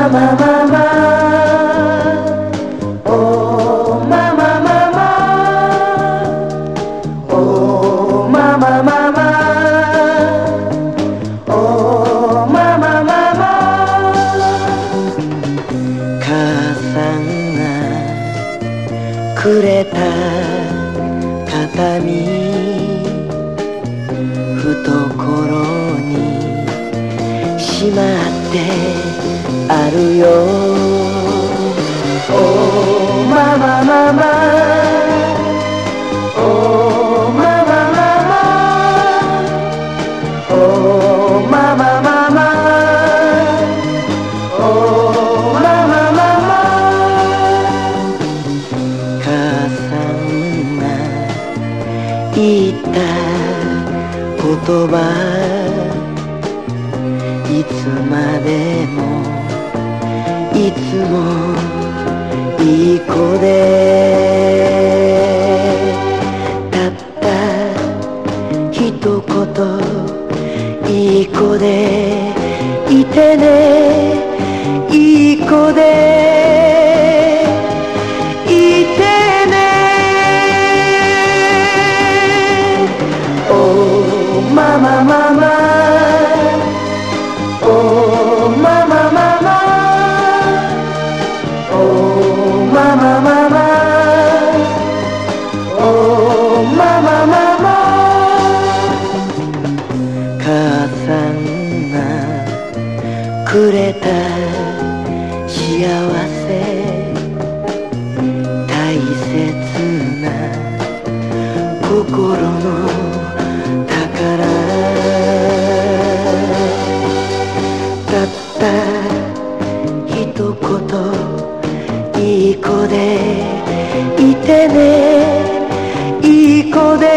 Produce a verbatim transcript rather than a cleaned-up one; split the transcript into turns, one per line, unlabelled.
マママおママママおママママおママママ母さんがくれた形見懐にしまってあるよおママママおママママおママママおママママ母さんが言った言葉いつまでもいつもいい子でたった一言いい子でいてねいい子でいてねおママママおママママおママママおママママ母さんがくれた幸せ大切な心の宝たった一言いい子でいてねいい子で